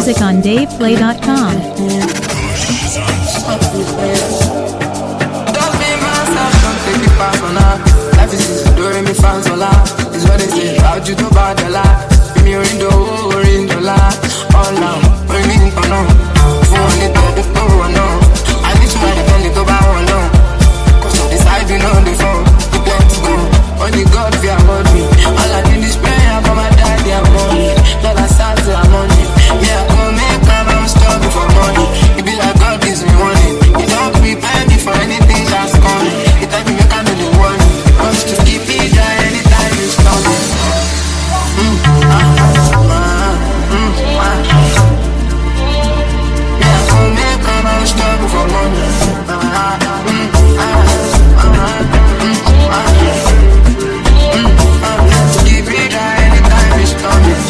music on DavePlay.com. Don't be myself, don't take it personal. Life is easy, don't make me fans all out. It's what they say, how'd you do bad the lie? Give me ring the lie. All now, bring me in for now. For only the poor now. I need to ride the belly go by one now. Cause of this side, you know the phone. You get to go, only God fear about me. All I need is prayer for my daddy and mommy. Lord, I start to have money. Yeah, I go make time, I'm struggling for money. It be like God gives me warning. You don't prepare me for anything that's coming. It tell me make I know the warning. Cause to keep it dry anytime you stop it. Yeah, I go make time, I'm struggling for money. Keep it dry anytime you stop it.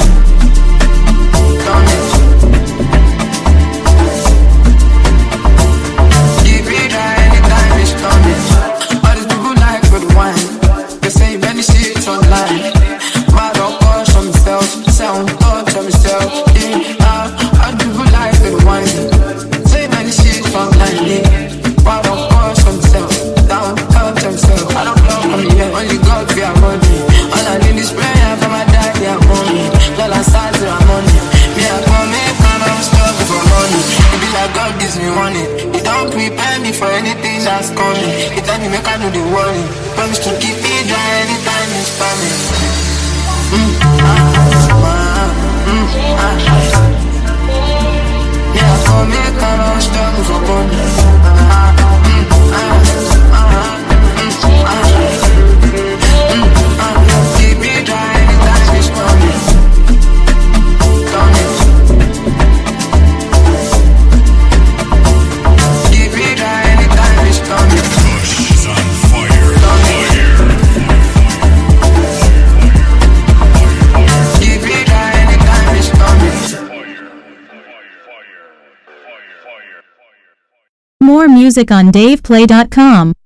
More music on DavePlay.com.